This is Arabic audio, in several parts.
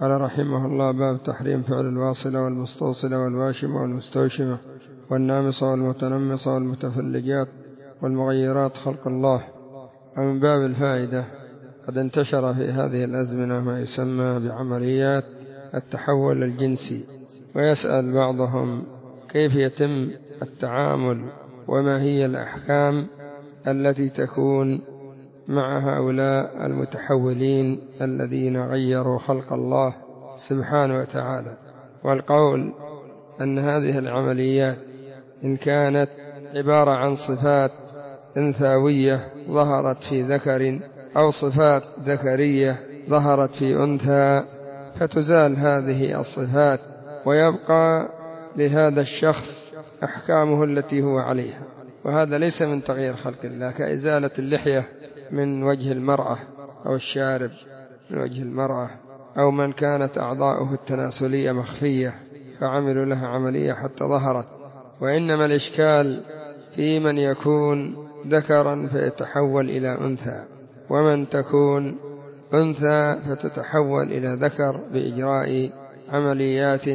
قال رحمه الله: باب تحريم فعل الواصلة والمستوصلة والواشمة والمستوشمة والنامصة والمتنمصة والمتفلجات والمغيرات خلق الله. ومن باب الفائدة: قد انتشر في هذه الأزمنة ما يسمى بعمليات التحول الجنسي، ويسأل بعضهم كيف يتم التعامل وما هي الأحكام التي تكون مع هؤلاء المتحولين الذين غيروا خلق الله سبحانه وتعالى. والقول أن هذه العمليات إن كانت عبارة عن صفات أنثوية ظهرت في ذكر أو صفات ذكرية ظهرت في أنثى فتزال هذه الصفات ويبقى لهذا الشخص أحكامه التي هو عليها، وهذا ليس من تغيير خلق الله، كإزالة اللحية من وجه المرأة أو الشارب من وجه المرأة، أو من كانت أعضاؤه التناسلية مخفية فعملوا لها عملية حتى ظهرت. وإنما الإشكال في من يكون ذكرا فيتحول إلى أنثى، ومن تكون أنثى فتتحول إلى ذكر بإجراء عمليات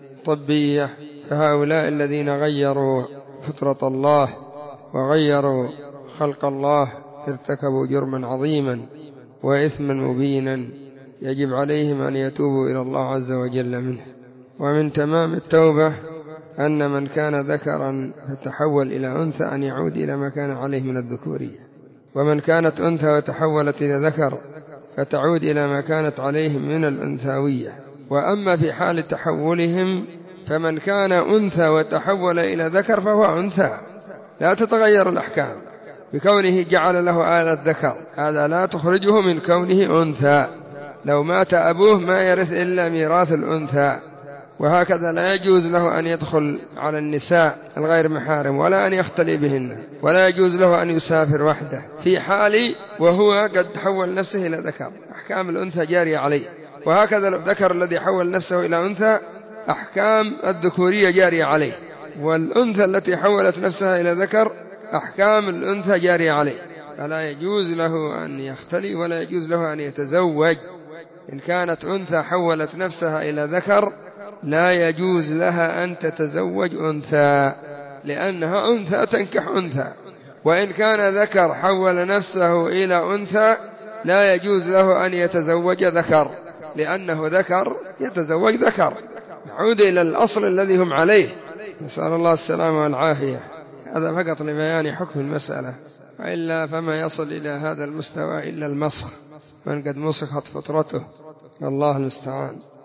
طبية. فهؤلاء الذين غيروا فطرة الله وغيروا خلق الله ارتكبوا جرما عظيما وإثما مبينا يجب عليهم أن يتوبوا إلى الله عز وجل منه. ومن تمام التوبة أن من كان ذكرا فتحول إلى أنثى أن يعود إلى ما كان عليه من الذكورية، ومن كانت أنثى وتحولت إلى ذكر فتعود إلى ما كانت عليه من الأنثوية. وأما في حال تحولهم فمن كان أنثى وتحول إلى ذكر فهو أنثى، لا تتغير الأحكام بكونه جعل له آلة ذكر، هذا لا تخرجه من كونه أنثى. لو مات أبوه ما يرث إلا ميراث الأنثى. وهكذا لا يجوز له أن يدخل على النساء الغير محارم ولا أن يختلي بهن، ولا يجوز له أن يسافر وحده في حال وهو قد حول نفسه إلى ذكر، أحكام الأنثى جارية عليه. وهكذا الذكر الذي حول نفسه إلى أنثى أحكام الذكورية جارية عليه، والأنثى التي حولت نفسها إلى ذكر أحكام الأنثى جارية عليه. فلا يجوز له أن يختلي ولا يجوز له أن يتزوج. إن كانت أنثى حولت نفسها إلى ذكر لا يجوز لها أن تتزوج أنثى، لأنها أنثى تنكح أنثى. وإن كان ذكر حول نفسه إلى أنثى لا يجوز له أن يتزوج ذكر، لأنه ذكر يتزوج ذكر. نعود إلى الأصل الذي هم عليه، نسأل الله السلامة والعافية. هذا فقط لبيان حكم المسألة، وإلا فما يصل إلى هذا المستوى إلا المسخ، من قد مسخت فطرته، والله المستعان.